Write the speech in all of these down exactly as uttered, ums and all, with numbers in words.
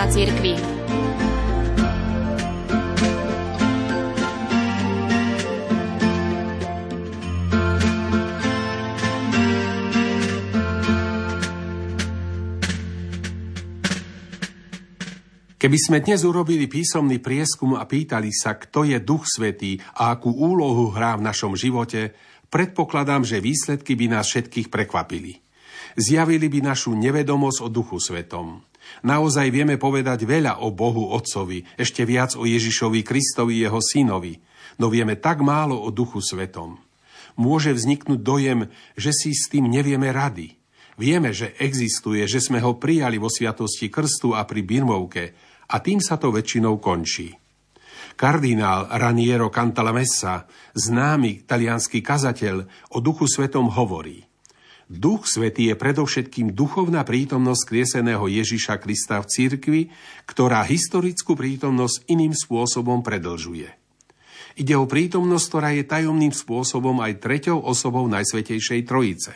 Krista v cirkvi. Keby sme dnes urobili písomný prieskum a pýtali sa, kto je Duch Svätý a akú úlohu hrá v našom živote, predpokladám, že výsledky by nás všetkých prekvapili. Zjavili by našu nevedomosť o Duchu Svätom. Naozaj vieme povedať veľa o Bohu Otcovi, ešte viac o Ježišovi Kristovi, jeho synovi, no vieme tak málo o Duchu Svätom. Môže vzniknúť dojem, že si s tým nevieme rady. Vieme, že existuje, že sme ho prijali vo sviatosti krstu a pri birmovke, a tým sa to väčšinou končí. Kardinál Raniero Cantalamessa, známy taliansky kazateľ, o Duchu Svätom hovorí: Duch Svätý je predovšetkým duchovná prítomnosť skrieseného Ježiša Krista v cirkvi, ktorá historickú prítomnosť iným spôsobom predlžuje. Ide o prítomnosť, ktorá je tajomným spôsobom aj treťou osobou Najsvätejšej Trojice.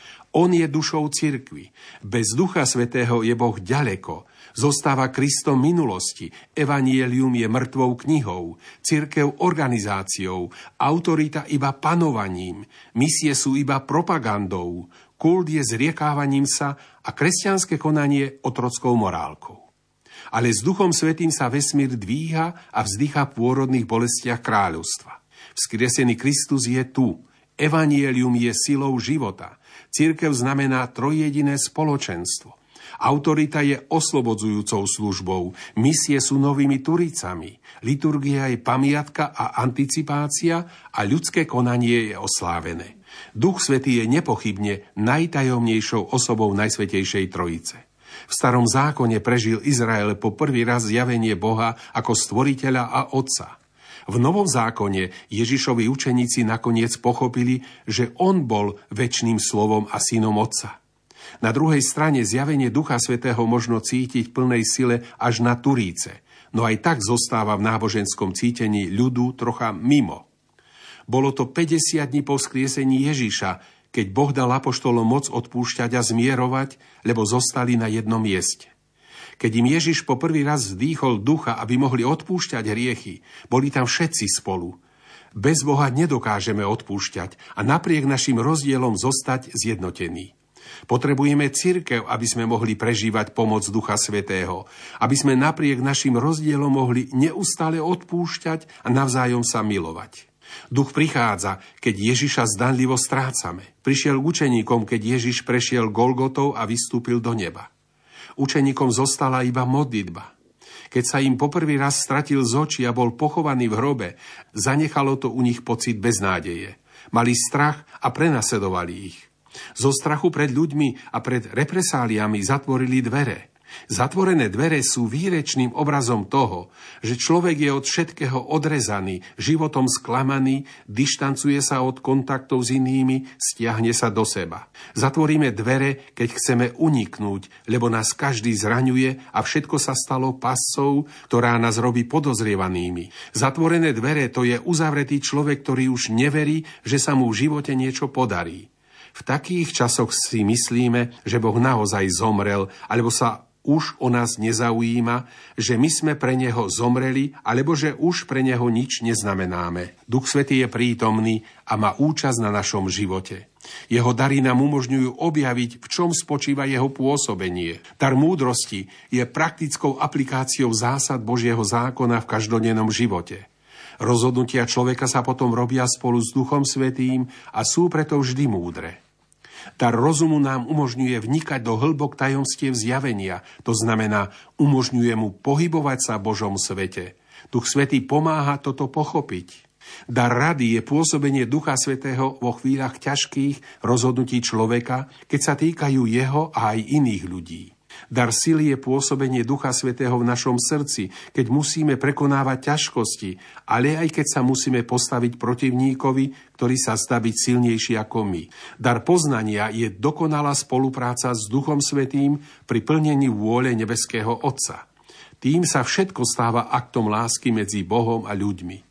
On je dušou cirkvi. Bez Ducha Svätého je Boh ďaleko. Zostáva Kristom minulosti. Evangelium je mŕtvou knihou. Cirkev organizáciou. Autorita iba panovaním. Misie sú iba propagandou. Kult je zriekávaním sa a kresťanské konanie otrockou morálkou. Ale s Duchom Svätým sa vesmír dvíha a vzdycha v pôrodných bolestiach kráľovstva. Vzkriesený Kristus je tu. Evangelium je silou života. Cirkev znamená trojjediné spoločenstvo. Autorita je oslobodzujúcou službou. Misie sú novými turicami. Liturgia je pamiatka a anticipácia a ľudské konanie je oslávené. Duch Svätý je nepochybne najtajomnejšou osobou Najsvätejšej Trojice. V Starom zákone prežil Izrael po prvý raz zjavenie Boha ako stvoriteľa a otca. V Novom zákone Ježišovi učeníci nakoniec pochopili, že on bol večným slovom a synom Otca. Na druhej strane zjavenie Ducha Svätého možno cítiť v plnej sile až na Turíce, no aj tak zostáva v náboženskom cítení ľudu trocha mimo. Bolo to päťdesiat dní po vzkriesení Ježiša, keď Boh dal apoštolom moc odpúšťať a zmierovať, lebo zostali na jednom mieste. Keď im Ježiš po prvý raz vdýchol ducha, aby mohli odpúšťať hriechy, boli tam všetci spolu. Bez Boha nedokážeme odpúšťať a napriek našim rozdielom zostať zjednotení. Potrebujeme cirkev, aby sme mohli prežívať pomoc Ducha Svätého, aby sme napriek našim rozdielom mohli neustále odpúšťať a navzájom sa milovať. Duch prichádza, keď Ježiša zdanlivo strácame. Prišiel k učeníkom, keď Ježiš prešiel Golgotou a vystúpil do neba. Učeníkom zostala iba modlitba. Keď sa im poprvý raz stratil z očí a bol pochovaný v hrobe, zanechalo to u nich pocit beznádeje. Mali strach a prenasledovali ich. Zo strachu pred ľuďmi a pred represáliami zatvorili dvere. Zatvorené dvere sú výrečným obrazom toho, že človek je od všetkého odrezaný, životom sklamaný, dištancuje sa od kontaktov s inými, stiahne sa do seba. Zatvoríme dvere, keď chceme uniknúť, lebo nás každý zraňuje a všetko sa stalo pascou, ktorá nás robí podozrievanými. Zatvorené dvere, to je uzavretý človek, ktorý už neverí, že sa mu v živote niečo podarí. V takých časoch si myslíme, že Boh naozaj zomrel, alebo sa už o nás nezaujíma, že my sme pre Neho zomreli, alebo že už pre Neho nič neznamenáme. Duch Svätý je prítomný a má účasť na našom živote. Jeho dary nám umožňujú objaviť, v čom spočíva jeho pôsobenie. Dar múdrosti je praktickou aplikáciou zásad Božieho zákona v každodennom živote. Rozhodnutia človeka sa potom robia spolu s Duchom Svätým a sú preto vždy múdre. Dar rozumu nám umožňuje vnikať do hĺbok tajomstiev zjavenia, to znamená, umožňuje mu pohybovať sa v Božom svete. Duch Svätý pomáha toto pochopiť. Dar rady je pôsobenie Ducha Svätého vo chvíľach ťažkých rozhodnutí človeka, keď sa týkajú jeho a aj iných ľudí. Dar sily je pôsobenie Ducha Svätého v našom srdci, keď musíme prekonávať ťažkosti, ale aj keď sa musíme postaviť protivníkovi, ktorý sa zdá byť silnejší ako my. Dar poznania je dokonalá spolupráca s Duchom Svätým pri plnení vôle nebeského Otca. Tým sa všetko stáva aktom lásky medzi Bohom a ľuďmi.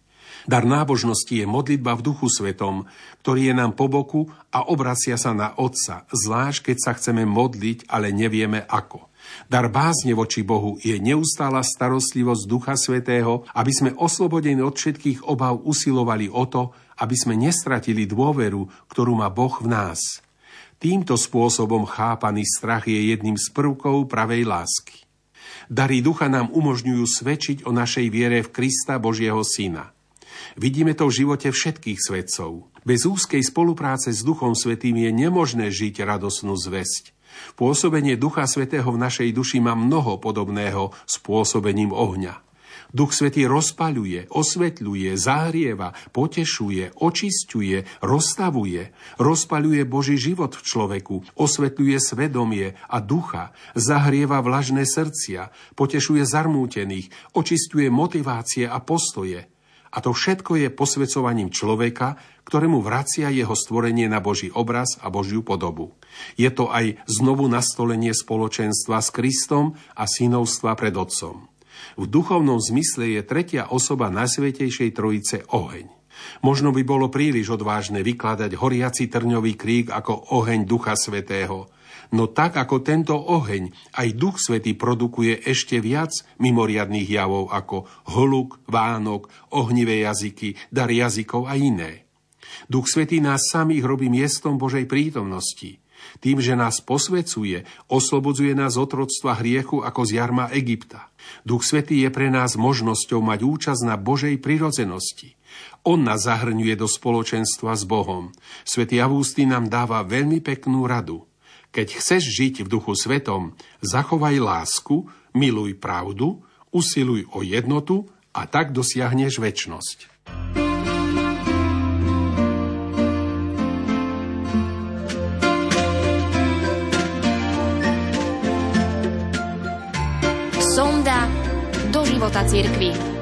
Dar nábožnosti je modlitba v Duchu Svetom, ktorý je nám po boku a obracia sa na Otca, zvlášť keď sa chceme modliť, ale nevieme ako. Dar bázne voči Bohu je neustála starostlivosť Ducha Svätého, aby sme oslobodení od všetkých obav usilovali o to, aby sme nestratili dôveru, ktorú má Boh v nás. Týmto spôsobom chápaný strach je jedným z prvkov pravej lásky. Dary ducha nám umožňujú svedčiť o našej viere v Krista, Božieho Syna. Vidíme to v živote všetkých svedcov. Bez úzkej spolupráce s Duchom Svätým je nemožné žiť radosnú zvesť. Pôsobenie Ducha Svätého v našej duši má mnoho podobného s pôsobením ohňa. Duch Svätý rozpaľuje, osvetľuje, zahrieva, potešuje, očisťuje, rozstavuje, rozpaľuje Boží život v človeku, osvetľuje svedomie a ducha, zahrieva vlažné srdcia, potešuje zarmútených, očisťuje motivácie a postoje. A to všetko je posvecovaním človeka, ktorému vracia jeho stvorenie na Boží obraz a Božiu podobu. Je to aj znovu nastolenie spoločenstva s Kristom a synovstva pred Otcom. V duchovnom zmysle je tretia osoba Najsvätejšej Trojice oheň. Možno by bolo príliš odvážne vykladať horiaci trňový krík ako oheň Ducha Svätého. No tak ako tento oheň, aj Duch Svätý produkuje ešte viac mimoriadnych javov ako hluk, vánok, ohnivé jazyky, dar jazykov a iné. Duch Svätý nás samých robí miestom Božej prítomnosti. Tým, že nás posvecuje, oslobodzuje nás z otroctva hriechu ako z jarma Egypta. Duch Svätý je pre nás možnosťou mať účasť na Božej prirodzenosti. On nás zahrňuje do spoločenstva s Bohom. Svätý Avgustín nám dáva veľmi peknú radu. Keď chceš žiť v Duchu Svetom, zachovaj lásku, miluj pravdu, usiluj o jednotu a tak dosiahneš večnosť. Sonda do života cirkvi.